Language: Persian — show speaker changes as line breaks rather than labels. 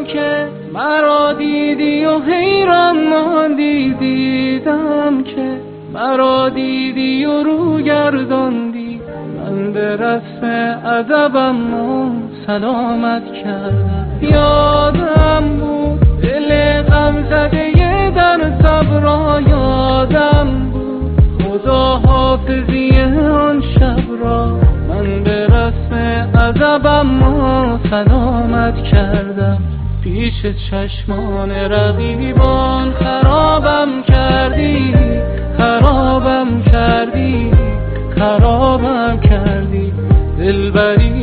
که مرا دیدی و حیران ماندی، دیدم که مرا دیدی و رو گرداندی. من به رسم ادبم و سلامت کردم. یادم بود دل غم زده در صبرا، یادم بود خدا حافظی آن شب را. من به رسم ادبم و سلامت کردم. پیش چشمان رقیبان خرابم کردی، خرابم کردی، خرابم کردی. دلبری